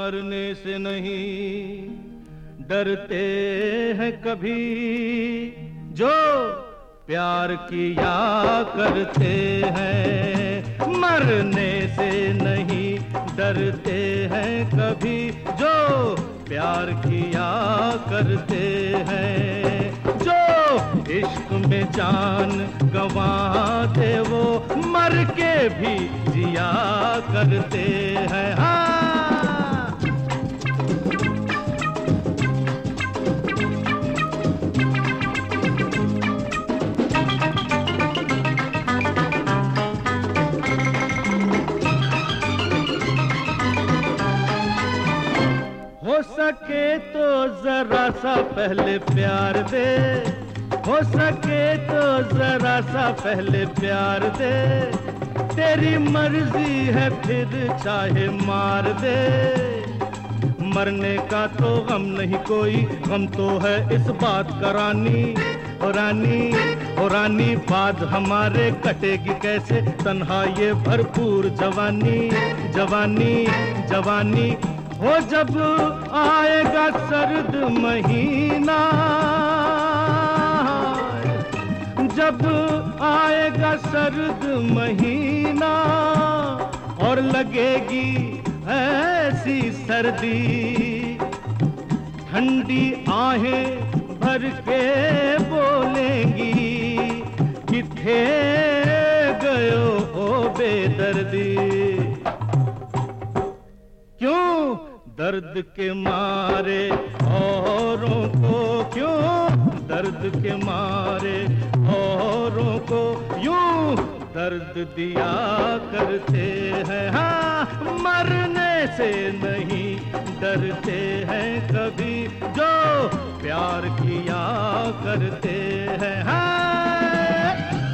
मरने से नहीं डरते हैं कभी, जो प्यार किया करते हैं। मरने से नहीं डरते हैं कभी, जो प्यार किया करते हैं। जो इश्क में जान गंवाते वो मर के भी जिया करते हैं। हो सके तो जरा सा पहले प्यार दे, हो सके तो जरा सा पहले प्यार दे। तेरी मर्जी है फिर चाहे मार दे। मरने का तो गम नहीं कोई, गम तो है इस बात का रानी। ओ रानी, ओ रानी, बाद हमारे कटेगी कैसे तन्हा ये भरपूर जवानी। जवानी जवानी हो जब आएगा सर्द महीना, जब आएगा सर्द महीना और लगेगी ऐसी सर्दी, ठंडी आहें भर के बोलेंगी किथे गयो ओ बेदर्दी। क्यों दर्द के मारे औरों को, क्यों दर्द के मारे औरों को यूं दर्द दिया करते हैं। हाँ, मरने से नहीं डरते हैं कभी, जो प्यार किया करते हैं। हाँ।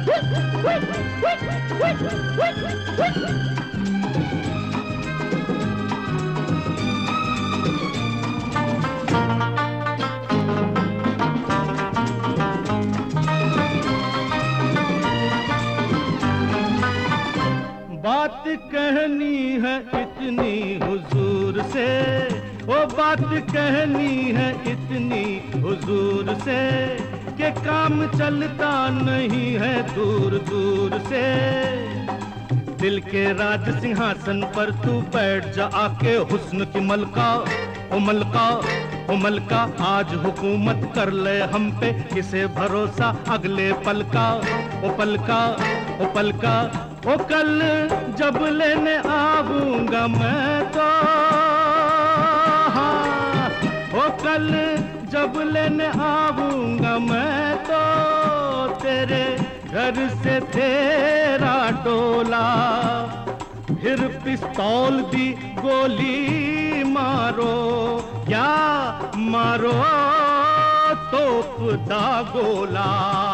बात कहनी है इतनी हुजूर से, वो बात कहनी है इतनी हुजूर से कि काम चलता नहीं है दूर दूर से। दिल के राज सिंहासन पर तू बैठ जा आके हुस्न की मलका। ओ मलका, ओ मलका, आज हुकूमत कर ले हम पे, किसे भरोसा अगले पल का। ओ पलका, ओ पलका, ओ कल जब लेने आऊंगा मैं तो, हाँ, ओ कल जब लेने आऊंगा मैं तो तेरे घर से तेरा डोला। फिर पिस्तौल दी गोली मारो या मारो तोप दा गोला।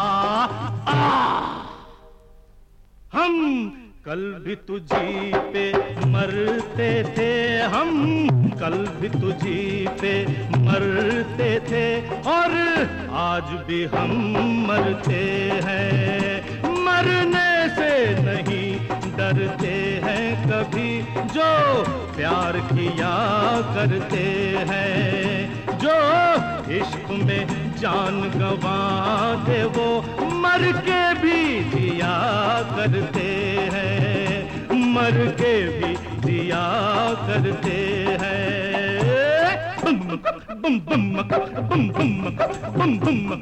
हम कल भी तुझी पे मरते थे, हम कल भी तुझी पे मरते थे और आज भी हम मरते हैं। मरने से नहीं डरते हैं कभी, जो प्यार किया करते हैं। जो इश्क में जान गंवा दे वो मर के भी जिया करते हैं, मर के भी जिया करते हैं। बम बम बम बम बम बम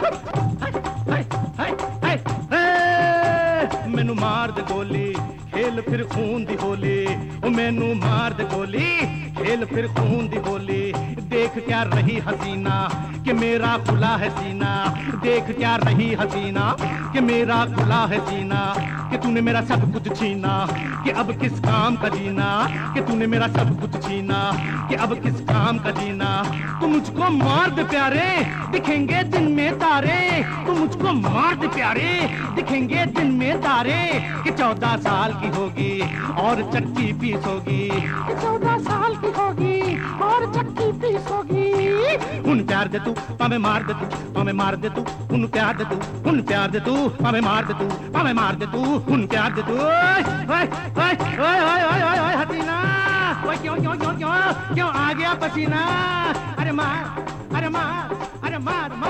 मैनू मार दे गोली, खेल फिर खून दी होली। ओ मैनू मार दे गोली, खेल फिर खून दी होली। देख क्या रही हसीना कि मेरा खुला है सीना, देख क्या रही हसीना कि मेरा खुला है सीना। कि तूने मेरा सब कुछ छीना, कि अब किस काम का जीना। कि तूने मेरा सब कुछ छीना, कि अब किस काम का जीना। तू मुझको मार दे प्यारे, दिखेंगे दिन में तारे। तू मुझको मार दे प्यारे, दिखेंगे दिन में तारे। कि 14 साल की होगी और चक्की पीस होगी, 14 साल की होगी और चक्की पीस होगी। उन प्यार दे तू पावे मार दे तू, पावे मार दे तू। उन प्यार दे तू, उन प्यार दे तू, पावे मार दे तू, पावे मार दे तू। उन प्यार दे तू। ओए ओए ओए ओए ओए ओए हसीना, ओए क्यों क्यों क्यों क्यों क्यों आ गया पसीना, अरे मार, अरे मार, अरे मार, मार।